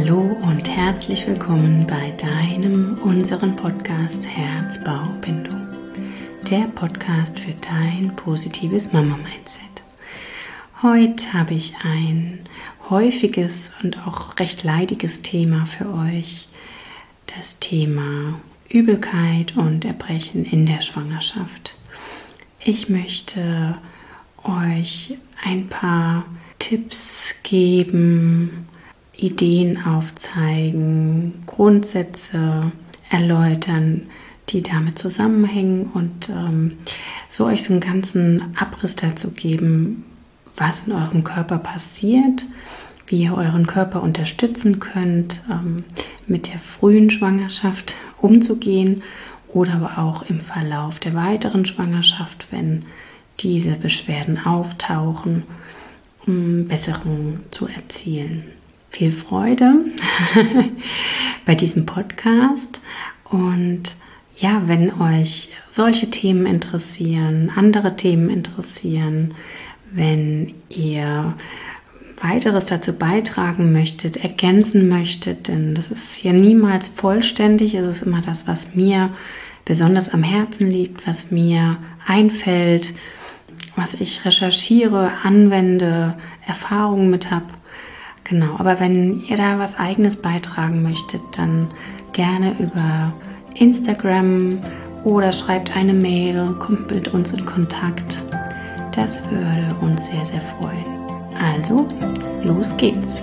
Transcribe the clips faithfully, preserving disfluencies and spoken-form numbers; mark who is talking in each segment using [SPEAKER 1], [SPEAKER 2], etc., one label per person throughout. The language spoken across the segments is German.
[SPEAKER 1] Hallo und herzlich willkommen bei deinem, unseren Podcast Herz-Bauch-Bindung. Der Podcast für dein positives Mama-Mindset. Heute habe ich ein häufiges und auch recht leidiges Thema für euch. Das Thema Übelkeit und Erbrechen in der Schwangerschaft. Ich möchte euch ein paar Tipps geben, Ideen aufzeigen, Grundsätze erläutern, die damit zusammenhängen und ähm, so euch so einen ganzen Abriss dazu geben, was in eurem Körper passiert, wie ihr euren Körper unterstützen könnt, ähm, mit der frühen Schwangerschaft umzugehen oder aber auch im Verlauf der weiteren Schwangerschaft, wenn diese Beschwerden auftauchen, um Besserung zu erzielen. Viel Freude bei diesem Podcast und ja, wenn euch solche Themen interessieren, andere Themen interessieren, wenn ihr weiteres dazu beitragen möchtet, ergänzen möchtet, denn das ist ja niemals vollständig, es ist immer das, was mir besonders am Herzen liegt, was mir einfällt, was ich recherchiere, anwende, Erfahrungen mit habe. Genau, aber wenn ihr da was Eigenes beitragen möchtet, dann gerne über Instagram oder schreibt eine Mail, kommt mit uns in Kontakt. Das würde uns sehr, sehr freuen. Also, los geht's!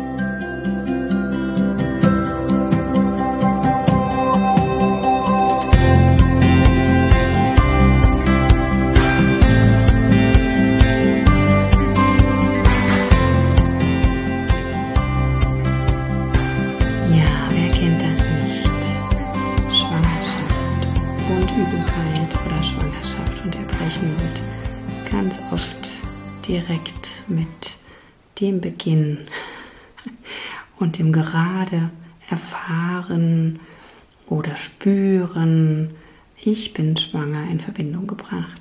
[SPEAKER 1] Übelkeit oder Schwangerschaft und Erbrechen wird ganz oft direkt mit dem Beginn und dem gerade erfahren oder spüren, ich bin schwanger, in Verbindung gebracht.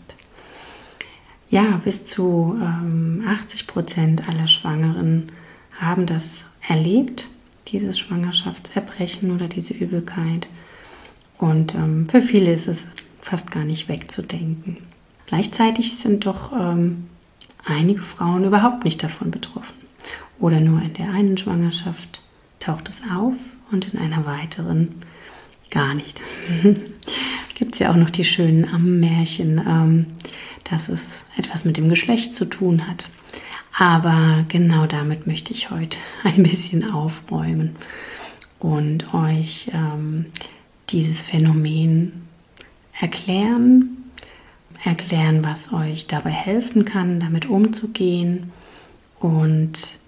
[SPEAKER 1] Ja, bis zu ähm, achtzig Prozent aller Schwangeren haben das erlebt, dieses Schwangerschaftserbrechen oder diese Übelkeit. Und ähm, für viele ist es fast gar nicht wegzudenken. Gleichzeitig sind doch ähm, einige Frauen überhaupt nicht davon betroffen. Oder nur in der einen Schwangerschaft taucht es auf und in einer weiteren gar nicht. Gibt es ja auch noch die schönen Ammenmärchen, ähm, dass es etwas mit dem Geschlecht zu tun hat. Aber genau damit möchte ich heute ein bisschen aufräumen und euch ähm, dieses Phänomen erklären, erklären, was euch dabei helfen kann, damit umzugehen und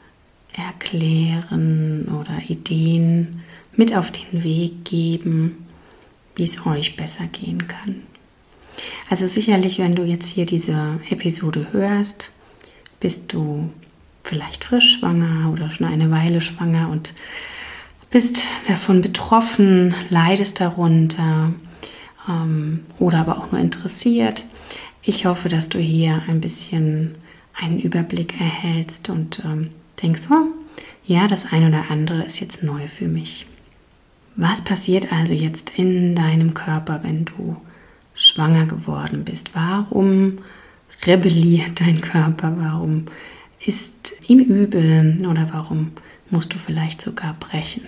[SPEAKER 1] erklären oder Ideen mit auf den Weg geben, wie es euch besser gehen kann. Also sicherlich, wenn du jetzt hier diese Episode hörst, bist du vielleicht frisch schwanger oder schon eine Weile schwanger und bist davon betroffen, leidest darunter ähm, oder aber auch nur interessiert. Ich hoffe, dass du hier ein bisschen einen Überblick erhältst und ähm, denkst, oh, ja, das eine oder andere ist jetzt neu für mich. Was passiert also jetzt in deinem Körper, wenn du schwanger geworden bist? Warum rebelliert dein Körper? Warum ist ihm übel oder warum musst du vielleicht sogar brechen?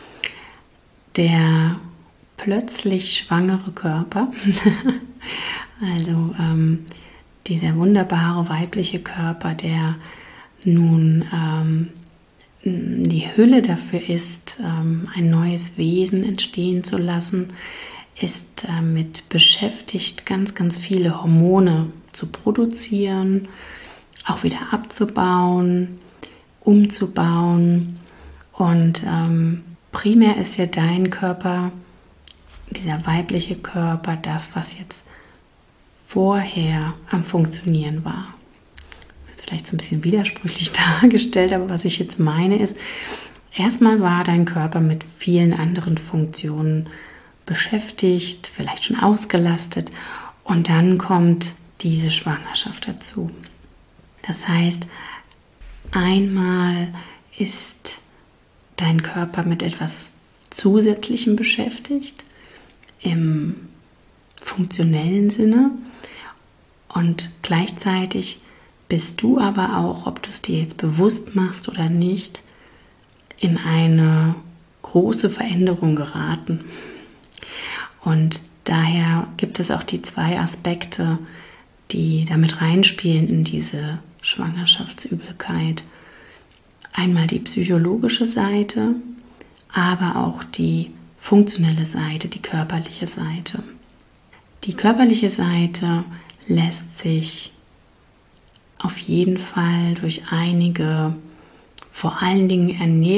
[SPEAKER 1] Der plötzlich schwangere Körper, also ähm, dieser wunderbare weibliche Körper, der nun ähm, die Hülle dafür ist, ähm, ein neues Wesen entstehen zu lassen, ist damit beschäftigt, ganz, ganz viele Hormone zu produzieren, auch wieder abzubauen, umzubauen und ähm, primär ist ja dein Körper, dieser weibliche Körper, das, was jetzt vorher am Funktionieren war. Das ist vielleicht so ein bisschen widersprüchlich dargestellt, aber was ich jetzt meine ist, erstmal war dein Körper mit vielen anderen Funktionen beschäftigt, vielleicht schon ausgelastet und dann kommt diese Schwangerschaft dazu. Das heißt, einmal ist deinen Körper mit etwas Zusätzlichem beschäftigt, im funktionellen Sinne, und gleichzeitig bist du aber auch, ob du es dir jetzt bewusst machst oder nicht, in eine große Veränderung geraten. Und daher gibt es auch die zwei Aspekte, die damit reinspielen in diese Schwangerschaftsübelkeit. Einmal die psychologische Seite, aber auch die funktionelle Seite, die körperliche Seite. Die körperliche Seite lässt sich auf jeden Fall durch einige, vor allen Dingen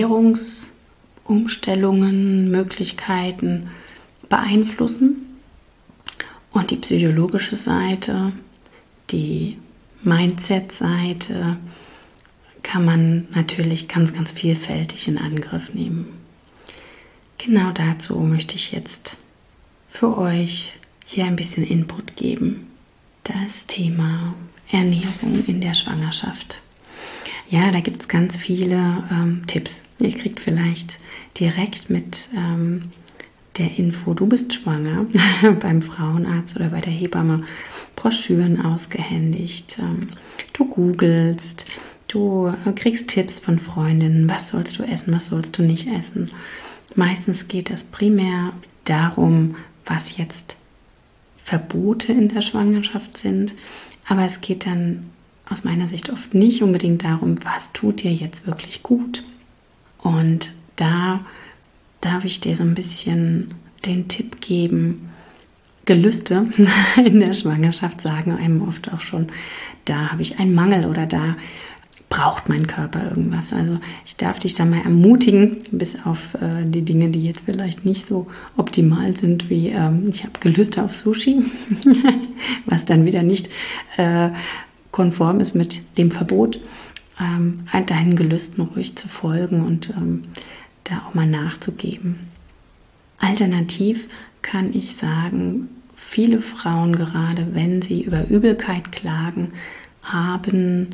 [SPEAKER 1] Ernährungsumstellungen, Möglichkeiten beeinflussen. Und die psychologische Seite, die Mindset-Seite, kann man natürlich ganz, ganz vielfältig in Angriff nehmen. Genau dazu möchte ich jetzt für euch hier ein bisschen Input geben. Das Thema Ernährung in der Schwangerschaft. Ja, da gibt es ganz viele ähm, Tipps. Ihr kriegt vielleicht direkt mit ähm, der Info, du bist schwanger, beim Frauenarzt oder bei der Hebamme Broschüren ausgehändigt. Ähm, du googelst, du äh, kriegst Tipps von Freundinnen, was sollst du essen, was sollst du nicht essen. Meistens geht es primär darum, was jetzt Verbote in der Schwangerschaft sind, aber es geht dann aus meiner Sicht oft nicht unbedingt darum, was tut dir jetzt wirklich gut. Und da darf ich dir so ein bisschen den Tipp geben, Gelüste in der Schwangerschaft sagen einem oft auch schon, da habe ich einen Mangel oder da braucht mein Körper irgendwas. Also ich darf dich da mal ermutigen, bis auf äh, die Dinge, die jetzt vielleicht nicht so optimal sind, wie ähm, ich habe Gelüste auf Sushi, was dann wieder nicht äh, konform ist mit dem Verbot, ähm, deinen Gelüsten ruhig zu folgen und ähm, da auch mal nachzugeben. Alternativ kann ich sagen, viele Frauen, gerade wenn sie über Übelkeit klagen, haben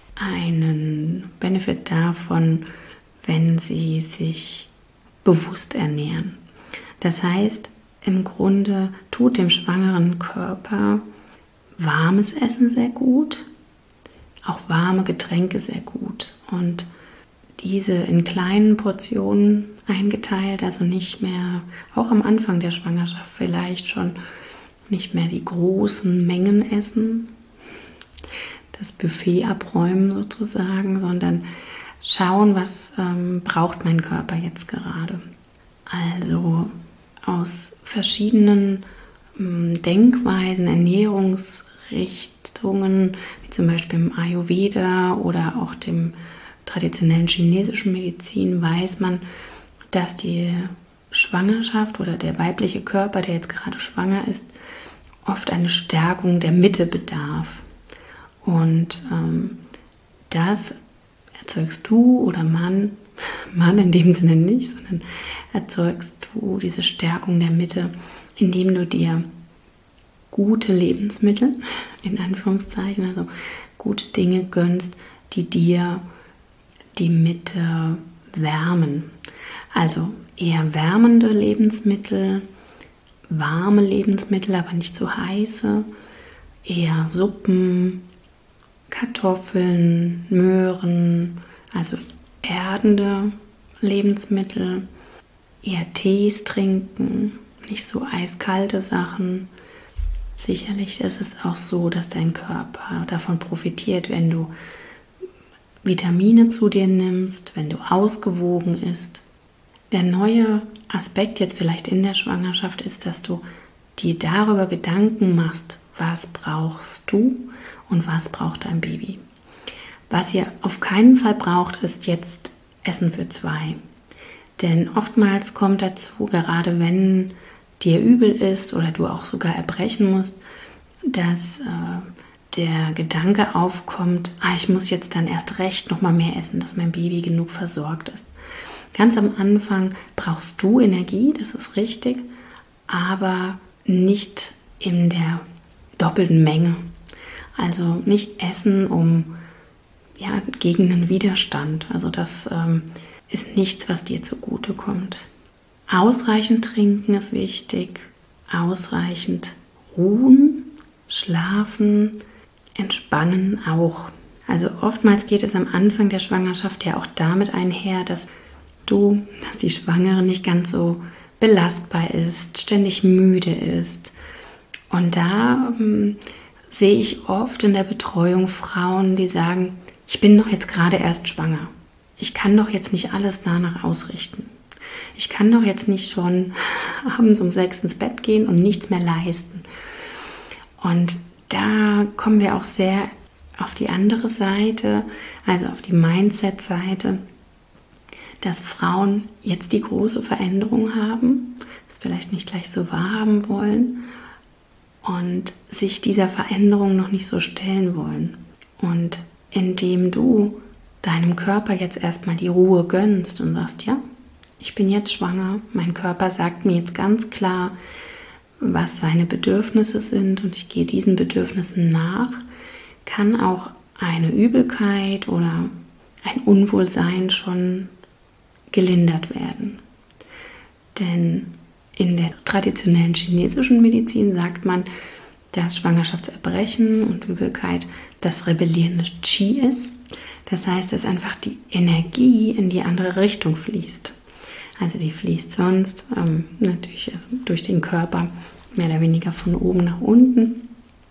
[SPEAKER 1] einen Benefit davon, wenn sie sich bewusst ernähren. Das heißt, im Grunde tut dem schwangeren Körper warmes Essen sehr gut, auch warme Getränke sehr gut. Und diese in kleinen Portionen eingeteilt, also nicht mehr, auch am Anfang der Schwangerschaft vielleicht schon nicht mehr die großen Mengen essen, das Buffet abräumen sozusagen, sondern schauen, was ähm, braucht mein Körper jetzt gerade. Also aus verschiedenen ähm, Denkweisen, Ernährungsrichtungen, wie zum Beispiel im Ayurveda oder auch dem traditionellen chinesischen Medizin, weiß man, dass die Schwangerschaft oder der weibliche Körper, der jetzt gerade schwanger ist, oft eine Stärkung der Mitte bedarf. Und ähm, das erzeugst du oder Mann, Mann in dem Sinne nicht, sondern erzeugst du diese Stärkung der Mitte, indem du dir gute Lebensmittel, in Anführungszeichen, also gute Dinge gönnst, die dir die Mitte wärmen. Also eher wärmende Lebensmittel, warme Lebensmittel, aber nicht zu heiße, eher Suppen, Kartoffeln, Möhren, also erdende Lebensmittel, eher Tees trinken, nicht so eiskalte Sachen. Sicherlich ist es auch so, dass dein Körper davon profitiert, wenn du Vitamine zu dir nimmst, wenn du ausgewogen isst. Der neue Aspekt jetzt vielleicht in der Schwangerschaft ist, dass du dir darüber Gedanken machst, was brauchst du und was braucht dein Baby. Was ihr auf keinen Fall braucht, ist jetzt Essen für zwei. Denn oftmals kommt dazu, gerade wenn dir übel ist oder du auch sogar erbrechen musst, dass äh, der Gedanke aufkommt, ah, ich muss jetzt dann erst recht noch mal mehr essen, dass mein Baby genug versorgt ist. Ganz am Anfang brauchst du Energie, das ist richtig, aber nicht in der doppelten Menge. Also nicht essen um ja, gegen einen Widerstand. Also das ähm, ist nichts, was dir zugutekommt. Ausreichend trinken ist wichtig, ausreichend ruhen, schlafen, entspannen auch. Also oftmals geht es am Anfang der Schwangerschaft ja auch damit einher, dass du, dass die Schwangere nicht ganz so belastbar ist, ständig müde ist. Und da ähm, sehe ich oft in der Betreuung Frauen, die sagen, ich bin doch jetzt gerade erst schwanger. Ich kann doch jetzt nicht alles danach ausrichten. Ich kann doch jetzt nicht schon abends um sechs ins Bett gehen und nichts mehr leisten. Und da kommen wir auch sehr auf die andere Seite, also auf die Mindset-Seite, dass Frauen jetzt die große Veränderung haben, es vielleicht nicht gleich so wahrhaben wollen und sich dieser Veränderung noch nicht so stellen wollen. Und indem du deinem Körper jetzt erstmal die Ruhe gönnst und sagst, ja, ich bin jetzt schwanger, mein Körper sagt mir jetzt ganz klar, was seine Bedürfnisse sind und ich gehe diesen Bedürfnissen nach, kann auch eine Übelkeit oder ein Unwohlsein schon gelindert werden. Denn in der traditionellen chinesischen Medizin sagt man, dass Schwangerschaftserbrechen und Übelkeit das rebellierende Qi ist. Das heißt, dass einfach die Energie in die andere Richtung fließt. Also die fließt sonst ähm, natürlich durch den Körper mehr oder weniger von oben nach unten.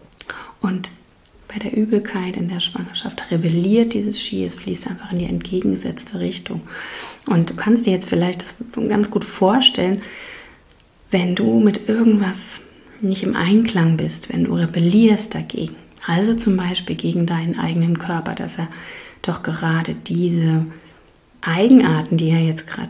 [SPEAKER 1] Und bei der Übelkeit in der Schwangerschaft rebelliert dieses Qi, es fließt einfach in die entgegengesetzte Richtung. Und du kannst dir jetzt vielleicht das ganz gut vorstellen, wenn du mit irgendwas nicht im Einklang bist, wenn du rebellierst dagegen, also zum Beispiel gegen deinen eigenen Körper, dass er doch gerade diese Eigenarten, die er jetzt gerade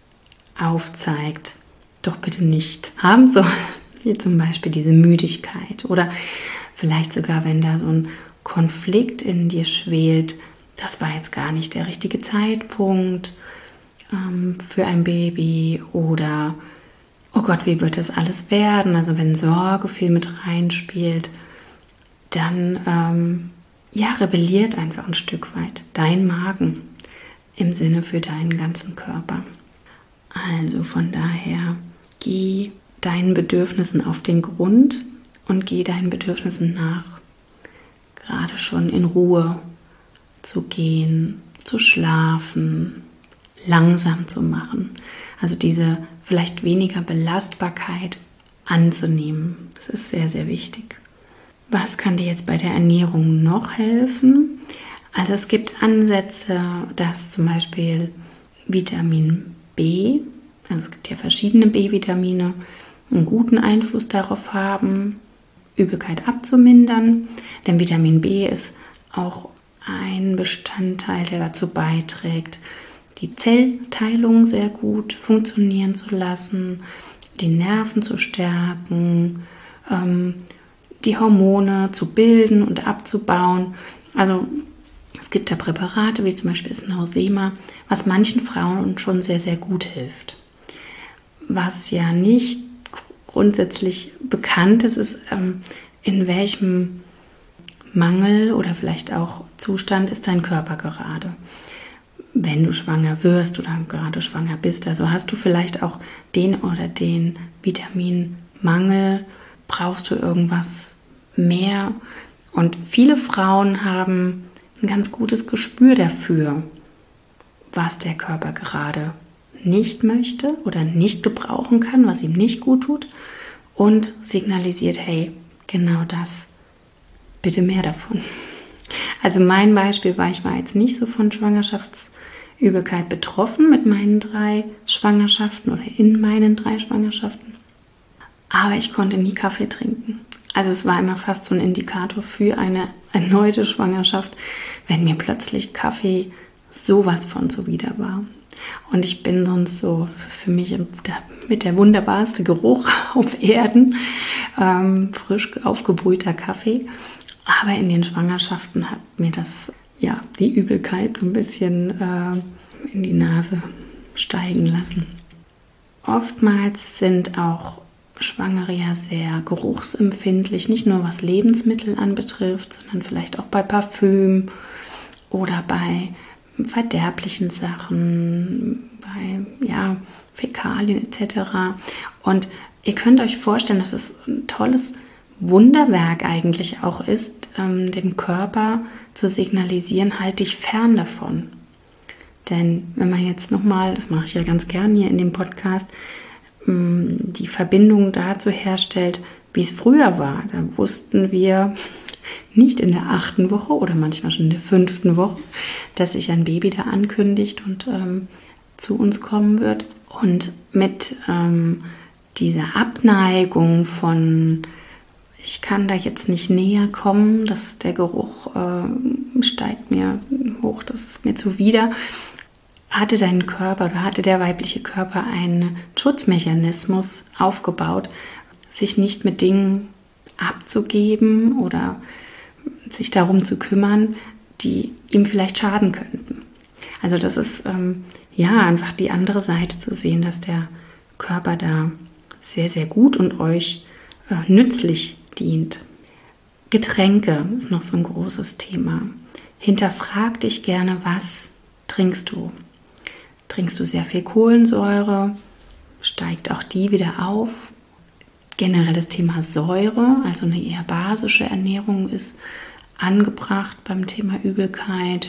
[SPEAKER 1] aufzeigt, doch bitte nicht haben soll, wie zum Beispiel diese Müdigkeit oder vielleicht sogar, wenn da so ein Konflikt in dir schwelt, das war jetzt gar nicht der richtige Zeitpunkt ähm, für ein Baby oder oh Gott, wie wird das alles werden? Also wenn Sorge viel mit reinspielt, dann ähm, ja, rebelliert einfach ein Stück weit dein Magen im Sinne für deinen ganzen Körper. Also von daher, geh deinen Bedürfnissen auf den Grund und geh deinen Bedürfnissen nach. Gerade schon in Ruhe zu gehen, zu schlafen, langsam zu machen. Also diese vielleicht weniger Belastbarkeit anzunehmen. Das ist sehr, sehr wichtig. Was kann dir jetzt bei der Ernährung noch helfen? Also es gibt Ansätze, dass zum Beispiel Vitamin B, also es gibt ja verschiedene B-Vitamine, einen guten Einfluss darauf haben, Übelkeit abzumindern. Denn Vitamin B ist auch ein Bestandteil, der dazu beiträgt, die Zellteilung sehr gut funktionieren zu lassen, die Nerven zu stärken, ähm, die Hormone zu bilden und abzubauen. Also es gibt da Präparate, wie zum Beispiel das Nausema, was manchen Frauen schon sehr, sehr gut hilft. Was ja nicht grundsätzlich bekannt ist, ist, ähm, in welchem Mangel oder vielleicht auch Zustand ist dein Körper gerade. Wenn du schwanger wirst oder gerade schwanger bist, also hast du vielleicht auch den oder den Vitaminmangel, brauchst du irgendwas mehr? Und viele Frauen haben ein ganz gutes Gespür dafür, was der Körper gerade nicht möchte oder nicht gebrauchen kann, was ihm nicht gut tut und signalisiert, hey, genau das, bitte mehr davon. Also mein Beispiel war, ich war jetzt nicht so von Schwangerschaftsübelkeit betroffen mit meinen drei Schwangerschaften oder in meinen drei Schwangerschaften, aber ich konnte nie Kaffee trinken. Also es war immer fast so ein Indikator für eine erneute Schwangerschaft, wenn mir plötzlich Kaffee sowas von zuwider war. Und ich bin sonst so, das ist für mich mit der wunderbarste Geruch auf Erden, ähm, frisch aufgebrühter Kaffee. Aber in den Schwangerschaften hat mir das, ja, die Übelkeit so ein bisschen äh, in die Nase steigen lassen. Oftmals sind auch Schwangere ja sehr geruchsempfindlich, nicht nur was Lebensmittel anbetrifft, sondern vielleicht auch bei Parfüm oder bei verderblichen Sachen, bei ja, Fäkalien et cetera. Und ihr könnt euch vorstellen, dass es ein tolles Wunderwerk eigentlich auch ist, ähm, dem Körper zu signalisieren, halt dich fern davon. Denn wenn man jetzt nochmal, das mache ich ja ganz gern hier in dem Podcast, ähm, die Verbindung dazu herstellt, wie es früher war. Da wussten wir nicht in der achten Woche oder manchmal schon in der fünften Woche, dass sich ein Baby da ankündigt und ähm, zu uns kommen wird. Und mit ähm, dieser Abneigung von ich kann da jetzt nicht näher kommen, dass der Geruch äh, steigt mir hoch, das ist mir zuwider, hatte dein Körper oder hatte der weibliche Körper einen Schutzmechanismus aufgebaut, sich nicht mit Dingen abzugeben oder sich darum zu kümmern, die ihm vielleicht schaden könnten. Also das ist ähm, ja einfach die andere Seite zu sehen, dass der Körper da sehr, sehr gut und euch äh, nützlich dient. Getränke ist noch so ein großes Thema. Hinterfrag dich gerne, was trinkst du? Trinkst du sehr viel Kohlensäure? Steigt auch die wieder auf? Generell das Thema Säure, also eine eher basische Ernährung ist angebracht beim Thema Übelkeit.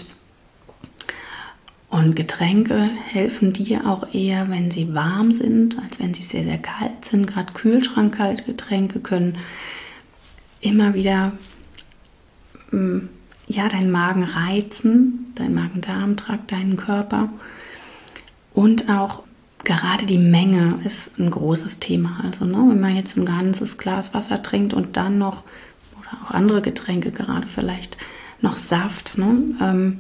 [SPEAKER 1] Und Getränke helfen dir auch eher, wenn sie warm sind, als wenn sie sehr, sehr kalt sind. Gerade kühlschrankkalte Getränke können immer wieder ja, deinen Magen reizen, deinen Magen-Darm-Trakt, deinen Körper. Und auch gerade die Menge ist ein großes Thema. Also ne, wenn man jetzt ein ganzes Glas Wasser trinkt und dann noch, oder auch andere Getränke, gerade vielleicht noch Saft, ne, ähm,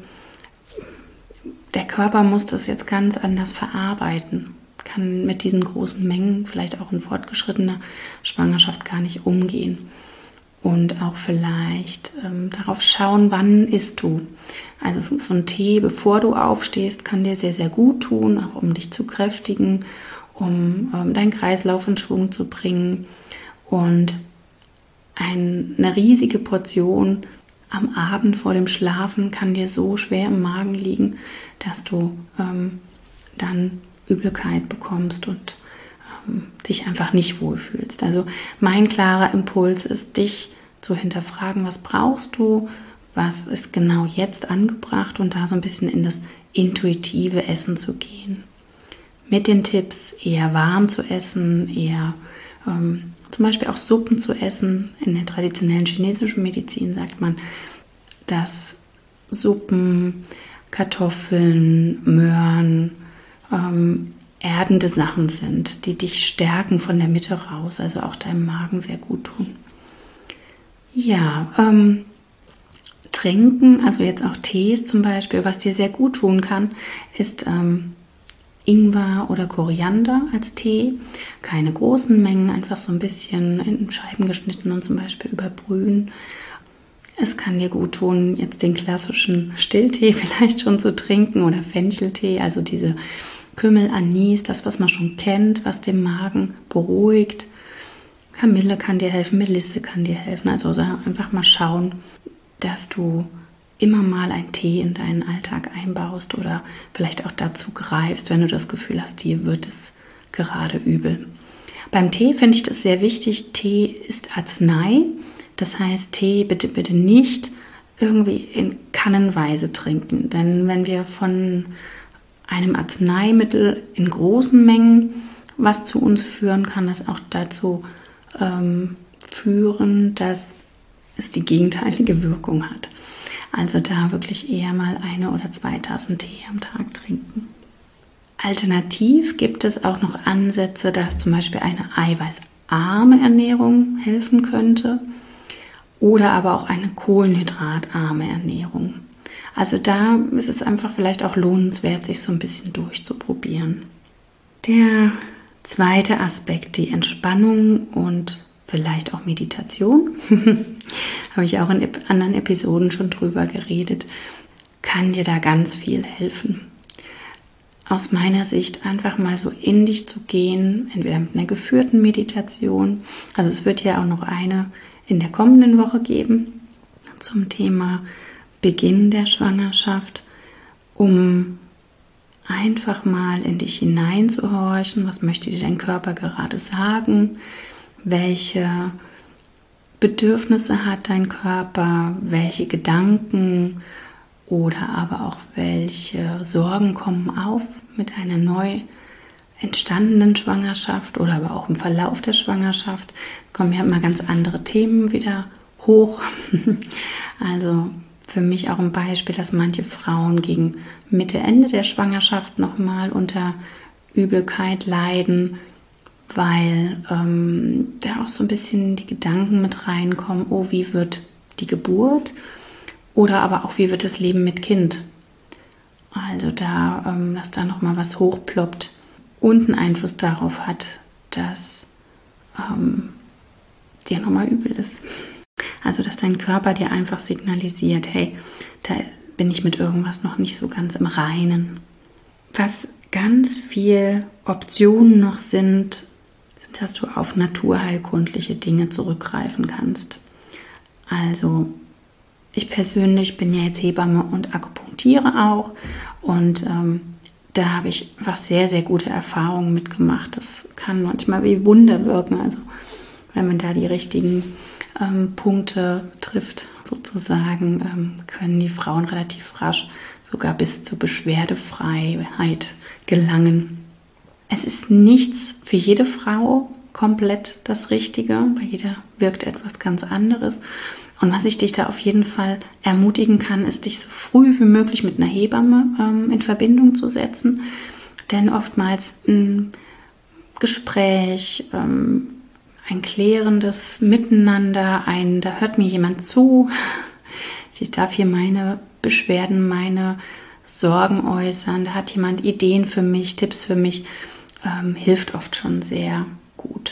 [SPEAKER 1] der Körper muss das jetzt ganz anders verarbeiten, kann mit diesen großen Mengen vielleicht auch in fortgeschrittener Schwangerschaft gar nicht umgehen. Und auch vielleicht ähm, darauf schauen, wann isst du. Also so ein Tee, bevor du aufstehst, kann dir sehr, sehr gut tun, auch um dich zu kräftigen, um ähm, deinen Kreislauf in Schwung zu bringen. Und ein, eine riesige Portion am Abend vor dem Schlafen kann dir so schwer im Magen liegen, dass du ähm, dann Übelkeit bekommst und dich einfach nicht wohlfühlst. Also mein klarer Impuls ist, dich zu hinterfragen, was brauchst du, was ist genau jetzt angebracht und da so ein bisschen in das intuitive Essen zu gehen. Mit den Tipps, eher warm zu essen, eher ähm, zum Beispiel auch Suppen zu essen. In der traditionellen chinesischen Medizin sagt man, dass Suppen, Kartoffeln, Möhren, ähm, erdende Sachen sind, die dich stärken von der Mitte raus, also auch deinem Magen sehr gut tun. Ja, ähm, trinken, also jetzt auch Tees zum Beispiel, was dir sehr gut tun kann, ist ähm, Ingwer oder Koriander als Tee. Keine großen Mengen, einfach so ein bisschen in Scheiben geschnitten und zum Beispiel überbrühen. Es kann dir gut tun, jetzt den klassischen Stilltee vielleicht schon zu trinken oder Fencheltee, also diese Kümmel, Anis, das, was man schon kennt, was den Magen beruhigt. Kamille kann dir helfen, Melisse kann dir helfen. Also einfach mal schauen, dass du immer mal einen Tee in deinen Alltag einbaust oder vielleicht auch dazu greifst, wenn du das Gefühl hast, dir wird es gerade übel. Beim Tee finde ich das sehr wichtig. Tee ist Arznei. Das heißt, Tee bitte, bitte nicht irgendwie in Kannenweise trinken. Denn wenn wir von einem Arzneimittel in großen Mengen was zu uns führen, kann das auch dazu ähm, führen, dass es die gegenteilige Wirkung hat. Also da wirklich eher mal eine oder zwei Tassen Tee am Tag trinken. Alternativ gibt es auch noch Ansätze, dass zum Beispiel eine eiweißarme Ernährung helfen könnte oder aber auch eine kohlenhydratarme Ernährung. Also da ist es einfach vielleicht auch lohnenswert, sich so ein bisschen durchzuprobieren. Der zweite Aspekt, die Entspannung und vielleicht auch Meditation, habe ich auch in anderen Episoden schon drüber geredet, kann dir da ganz viel helfen. Aus meiner Sicht einfach mal so in dich zu gehen, entweder mit einer geführten Meditation, also es wird ja auch noch eine in der kommenden Woche geben zum Thema Beginn der Schwangerschaft um einfach mal in dich hineinzuhorchen, was möchte dir dein Körper gerade sagen, welche Bedürfnisse hat dein Körper, welche Gedanken oder aber auch welche Sorgen kommen auf mit einer neu entstandenen Schwangerschaft oder aber auch im Verlauf der Schwangerschaft. Kommen ja immer ganz andere Themen wieder hoch. Also für mich auch ein Beispiel, dass manche Frauen gegen Mitte, Ende der Schwangerschaft nochmal unter Übelkeit leiden, weil ähm, da auch so ein bisschen die Gedanken mit reinkommen, oh, wie wird die Geburt oder aber auch, wie wird das Leben mit Kind? Also da, ähm, dass da nochmal was hochploppt und einen Einfluss darauf hat, dass ähm, dir nochmal übel ist. Also dass dein Körper dir einfach signalisiert, hey, da bin ich mit irgendwas noch nicht so ganz im Reinen. Was ganz viel Optionen noch sind, dass du auf naturheilkundliche Dinge zurückgreifen kannst. Also ich persönlich bin ja jetzt Hebamme und akupunktiere auch und ähm, da habe ich was sehr, sehr gute Erfahrungen mitgemacht. Das kann manchmal wie Wunder wirken, also wenn man da die richtigen ähm, Punkte trifft, sozusagen, ähm, können die Frauen relativ rasch sogar bis zur Beschwerdefreiheit gelangen. Es ist nichts für jede Frau komplett das Richtige. Bei jeder wirkt etwas ganz anderes. Und was ich dich da auf jeden Fall ermutigen kann, ist, dich so früh wie möglich mit einer Hebamme ähm, in Verbindung zu setzen. Denn oftmals ein Gespräch, ähm, ein klärendes Miteinander, ein, da hört mir jemand zu. Ich darf hier meine Beschwerden, meine Sorgen äußern. Da hat jemand Ideen für mich, Tipps für mich. Ähm, hilft oft schon sehr gut.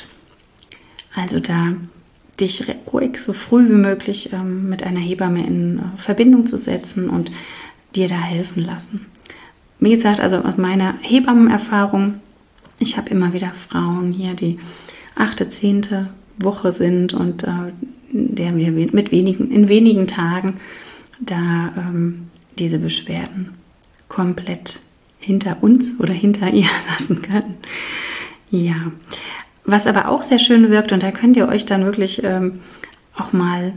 [SPEAKER 1] Also da dich ruhig so früh wie möglich ähm, mit einer Hebamme in äh, Verbindung zu setzen und dir da helfen lassen. Wie gesagt, also aus meiner Hebammenerfahrung, ich habe immer wieder Frauen hier, die achte, zehnte Woche sind und äh, der wir mit wenigen, in wenigen Tagen da ähm, diese Beschwerden komplett hinter uns oder hinter ihr lassen können. Ja, was aber auch sehr schön wirkt, und da könnt ihr euch dann wirklich ähm, auch mal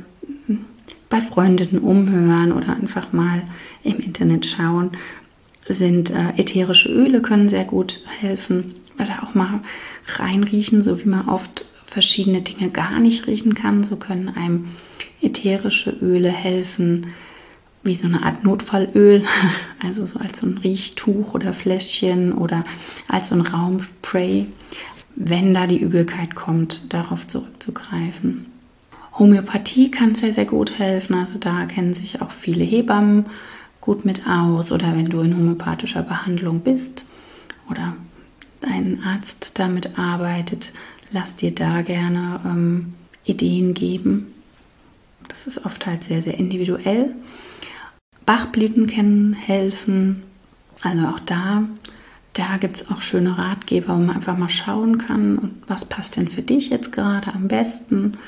[SPEAKER 1] bei Freundinnen umhören oder einfach mal im Internet schauen, sind äh, ätherische Öle, können sehr gut helfen. Oder auch mal reinriechen, so wie man oft verschiedene Dinge gar nicht riechen kann. So können einem ätherische Öle helfen, wie so eine Art Notfallöl, also so als so ein Riechtuch oder Fläschchen oder als so ein Raumspray, wenn da die Übelkeit kommt, darauf zurückzugreifen. Homöopathie kann sehr, sehr gut helfen, also da kennen sich auch viele Hebammen gut mit aus, oder wenn du in homöopathischer Behandlung bist oder ein Arzt damit arbeitet, lass dir da gerne ähm, Ideen geben. Das ist oft halt sehr, sehr individuell. Bachblüten können helfen, also auch da, da gibt es auch schöne Ratgeber, wo man einfach mal schauen kann, was passt denn für dich jetzt gerade am besten.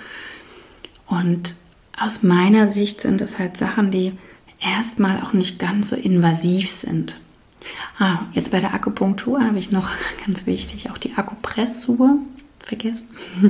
[SPEAKER 1] Und aus meiner Sicht sind es halt Sachen, die erstmal auch nicht ganz so invasiv sind. Ah, jetzt bei der Akupunktur habe ich noch ganz wichtig auch die Akupressur vergessen.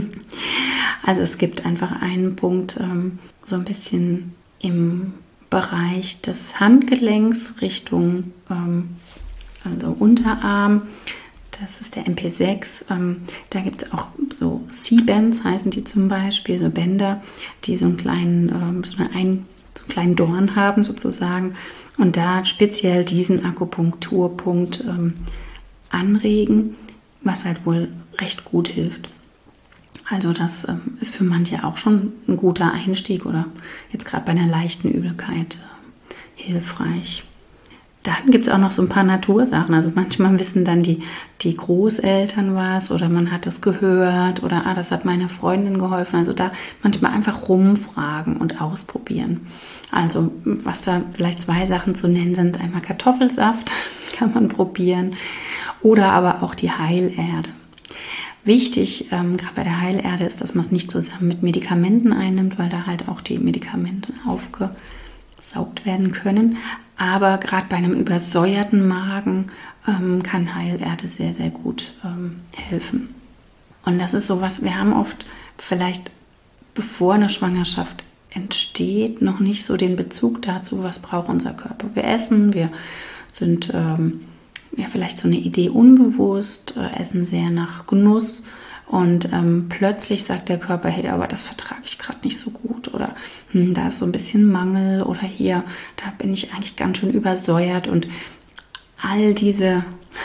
[SPEAKER 1] Also es gibt einfach einen Punkt ähm, so ein bisschen im Bereich des Handgelenks Richtung ähm, also Unterarm. Das ist der M P sechs. Ähm, da gibt es auch so C-Bands, heißen die zum Beispiel, so Bänder, die so einen kleinen, ähm, so eine ein, so einen kleinen Dorn haben sozusagen. Und da speziell diesen Akupunkturpunkt ähm, anregen, was halt wohl recht gut hilft. Also das ähm, ist für manche auch schon ein guter Einstieg oder jetzt gerade bei einer leichten Übelkeit äh, hilfreich. Dann gibt es auch noch so ein paar Natursachen. Also manchmal wissen dann die, die Großeltern was oder man hat es gehört oder ah, das hat meiner Freundin geholfen. Also da manchmal einfach rumfragen und ausprobieren. Also was da vielleicht zwei Sachen zu nennen sind, einmal Kartoffelsaft kann man probieren oder aber auch die Heilerde. Wichtig, ähm, gerade bei der Heilerde, ist, dass man es nicht zusammen mit Medikamenten einnimmt, weil da halt auch die Medikamente aufge aufgesaugt werden können. Aber gerade bei einem übersäuerten Magen ähm, kann Heilerde sehr, sehr gut ähm, helfen. Und das ist sowas, wir haben oft vielleicht, bevor eine Schwangerschaft entsteht, noch nicht so den Bezug dazu, was braucht unser Körper. Wir essen, wir sind ähm, ja vielleicht so eine Idee unbewusst, äh, essen sehr nach Genuss. Und ähm, plötzlich sagt der Körper, hey, aber das vertrage ich gerade nicht so gut oder hm, da ist so ein bisschen Mangel oder hier, da bin ich eigentlich ganz schön übersäuert und all diese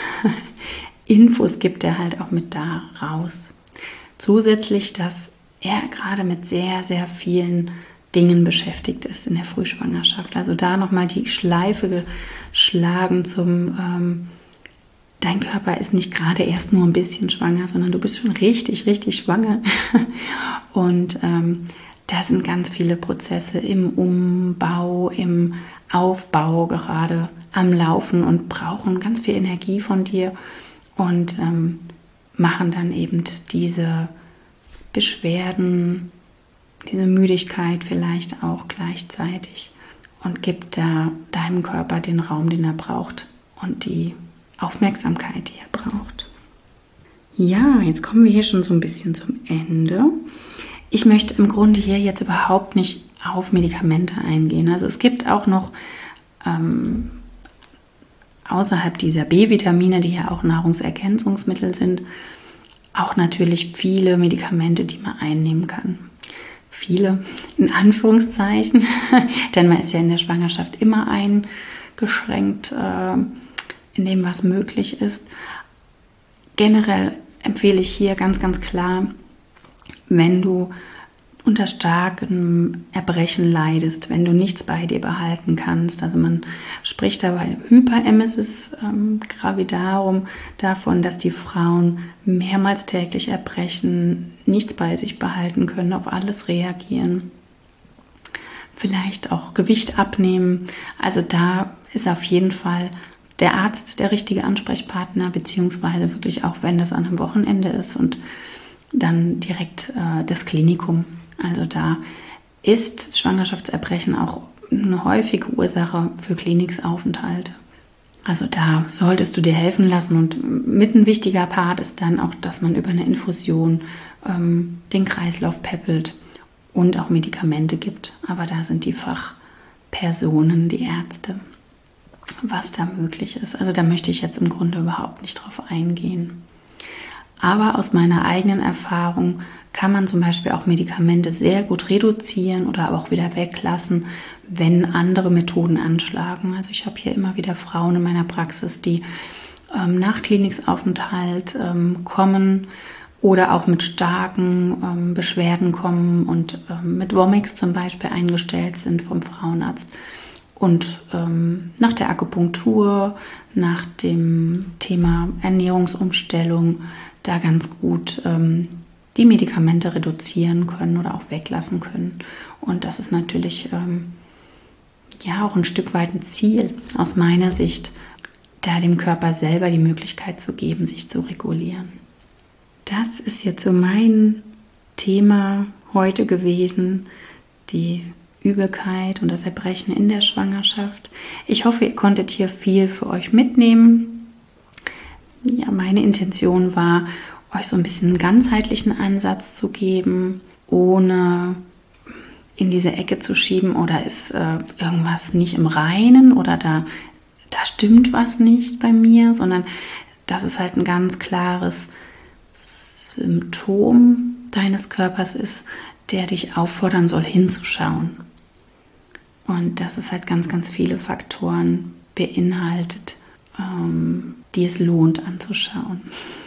[SPEAKER 1] Infos gibt er halt auch mit da raus. Zusätzlich, dass er gerade mit sehr, sehr vielen Dingen beschäftigt ist in der Frühschwangerschaft. Also da nochmal die Schleife geschlagen zum ähm, Dein Körper ist nicht gerade erst nur ein bisschen schwanger, sondern du bist schon richtig, richtig schwanger. Und ähm, da sind ganz viele Prozesse im Umbau, im Aufbau gerade am Laufen und brauchen ganz viel Energie von dir und ähm, machen dann eben diese Beschwerden, diese Müdigkeit vielleicht auch gleichzeitig und gibt da deinem Körper den Raum, den er braucht und die Aufmerksamkeit, die er braucht. Ja, jetzt kommen wir hier schon so ein bisschen zum Ende. Ich möchte im Grunde hier jetzt überhaupt nicht auf Medikamente eingehen. Also es gibt auch noch ähm, außerhalb dieser B-Vitamine, die ja auch Nahrungsergänzungsmittel sind, auch natürlich viele Medikamente, die man einnehmen kann. Viele in Anführungszeichen, denn man ist ja in der Schwangerschaft immer eingeschränkt, äh, in dem, was möglich ist. Generell empfehle ich hier ganz, ganz klar, wenn du unter starkem Erbrechen leidest, wenn du nichts bei dir behalten kannst, also man spricht dabei Hyperemesis ähm, gravidarum davon, dass die Frauen mehrmals täglich erbrechen, nichts bei sich behalten können, auf alles reagieren, vielleicht auch Gewicht abnehmen. Also da ist auf jeden Fall der Arzt der richtige Ansprechpartner, beziehungsweise wirklich auch, wenn das an einem Wochenende ist und dann direkt äh, das Klinikum. Also da ist Schwangerschaftserbrechen auch eine häufige Ursache für Klinikaufenthalte. Also da solltest du dir helfen lassen und mit ein wichtiger Part ist dann auch, dass man über eine Infusion ähm, den Kreislauf peppelt und auch Medikamente gibt. Aber da sind die Fachpersonen, die Ärzte, was da möglich ist. Also da möchte ich jetzt im Grunde überhaupt nicht drauf eingehen. Aber aus meiner eigenen Erfahrung kann man zum Beispiel auch Medikamente sehr gut reduzieren oder auch wieder weglassen, wenn andere Methoden anschlagen. Also ich habe hier immer wieder Frauen in meiner Praxis, die ähm, nach Klinikaufenthalt ähm, kommen oder auch mit starken ähm, Beschwerden kommen und ähm, mit Vomix zum Beispiel eingestellt sind vom Frauenarzt. Und ähm, nach der Akupunktur, nach dem Thema Ernährungsumstellung, da ganz gut ähm, die Medikamente reduzieren können oder auch weglassen können. Und das ist natürlich ähm, ja auch ein Stück weit ein Ziel aus meiner Sicht, da dem Körper selber die Möglichkeit zu geben, sich zu regulieren. Das ist jetzt so mein Thema heute gewesen, die Übelkeit und das Erbrechen in der Schwangerschaft. Ich hoffe, ihr konntet hier viel für euch mitnehmen. Ja, meine Intention war, euch so ein bisschen einen ganzheitlichen Ansatz zu geben, ohne in diese Ecke zu schieben oder ist äh, irgendwas nicht im Reinen oder da, da stimmt was nicht bei mir, sondern dass es halt ein ganz klares Symptom deines Körpers ist, der dich auffordern soll, hinzuschauen. Und dass es halt ganz, ganz viele Faktoren beinhaltet, ähm, die es lohnt anzuschauen.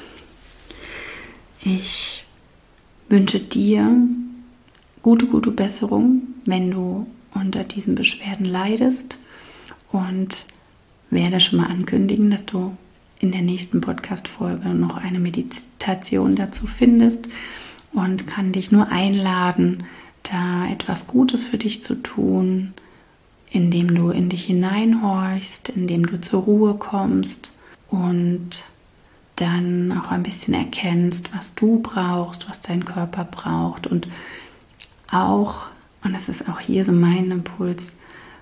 [SPEAKER 1] Ich wünsche dir gute, gute Besserung, wenn du unter diesen Beschwerden leidest und werde schon mal ankündigen, dass du in der nächsten Podcast-Folge noch eine Meditation dazu findest und kann dich nur einladen, da etwas Gutes für dich zu tun, indem du in dich hineinhorchst, indem du zur Ruhe kommst und dann auch ein bisschen erkennst, was du brauchst, was dein Körper braucht und auch, und das ist auch hier so mein Impuls,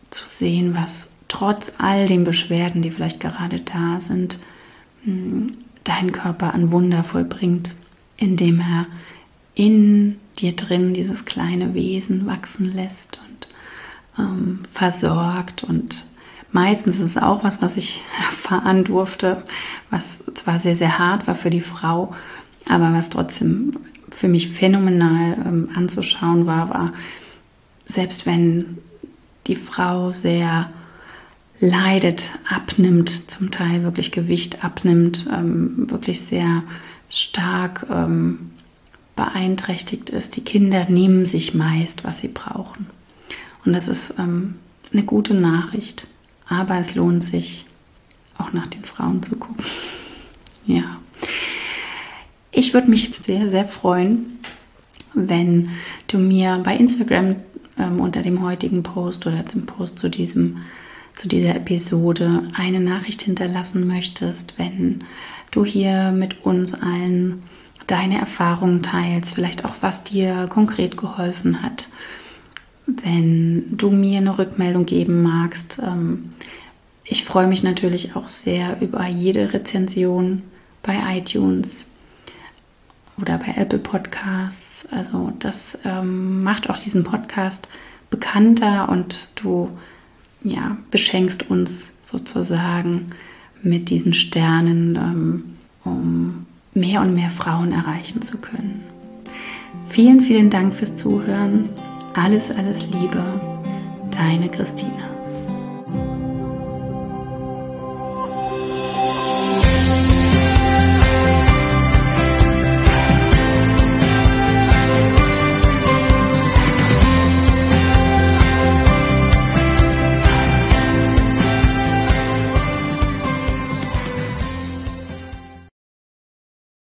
[SPEAKER 1] zu sehen, was trotz all den Beschwerden, die vielleicht gerade da sind, dein Körper an Wunder vollbringt, indem er in dir drin dieses kleine Wesen wachsen lässt und ähm, versorgt. Und meistens ist es auch was, was ich erfahren durfte, was zwar sehr, sehr hart war für die Frau, aber was trotzdem für mich phänomenal ähm, anzuschauen war, war, selbst wenn die Frau sehr leidet, abnimmt, zum Teil wirklich Gewicht abnimmt, ähm, wirklich sehr stark ähm, beeinträchtigt ist. Die Kinder nehmen sich meist, was sie brauchen. Und das ist ähm, eine gute Nachricht. Aber es lohnt sich, auch nach den Frauen zu gucken. Ja. Ich würde mich sehr, sehr freuen, wenn du mir bei Instagram ähm, unter dem heutigen Post oder dem Post zu diesem zu dieser Episode eine Nachricht hinterlassen möchtest, wenn du hier mit uns allen deine Erfahrungen teilst, vielleicht auch was dir konkret geholfen hat. Wenn du mir eine Rückmeldung geben magst, ich freue mich natürlich auch sehr über jede Rezension bei iTunes oder bei Apple Podcasts. Also das macht auch diesen Podcast bekannter und du ja, beschenkst uns sozusagen mit diesen Sternen, ähm, um mehr und mehr Frauen erreichen zu können. Vielen, vielen Dank fürs Zuhören. Alles, alles Liebe. Deine Christina.